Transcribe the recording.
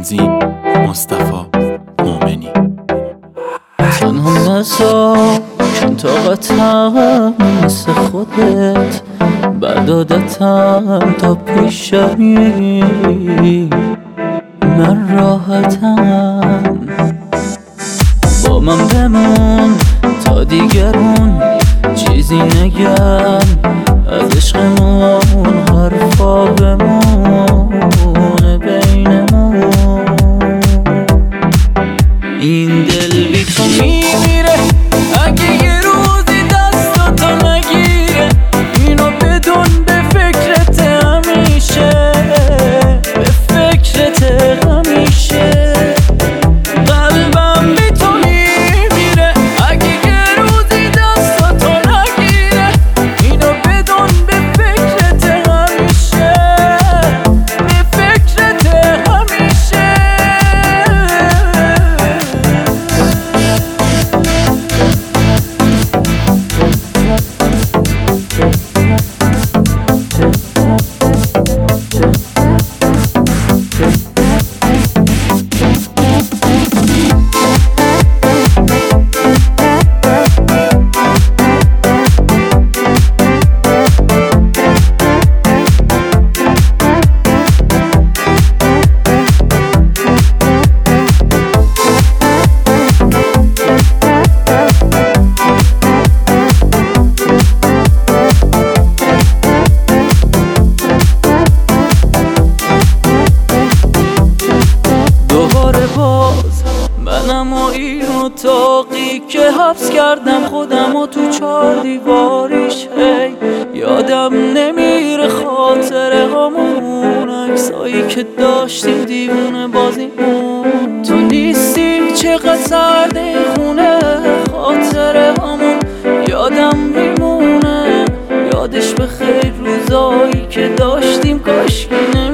تنظیم مصطفی مومنی. تنها نزار چون طاقتم مثل خودت بردادتم تا پیشمی، من راحتم. با من بمون تا دیگرون چیزی نگن، از عشقمون حرفا بمونه بینمون. این دل بی تو میمیره اگه یه روزی دستاتو نگیره، اینو بدون به فکرت همیشه، به فکرت همیشه. قلبم بی تو میمیره اگه یه روزی دستاتو نگیره، اینو بدون به فکرت همیشه، به فکرت همیشه. منم و این اتاقی که حبس کردم خودم و تو 4 دیواریش، هی یادم نمیره خاطره همون عکسایی که داشتیم دیوونه بازیمون. تو نیستی چقدر سرد خونه، خاطره همون یادم میمونه. یادش به خیر روزایی که داشتیم کاشکی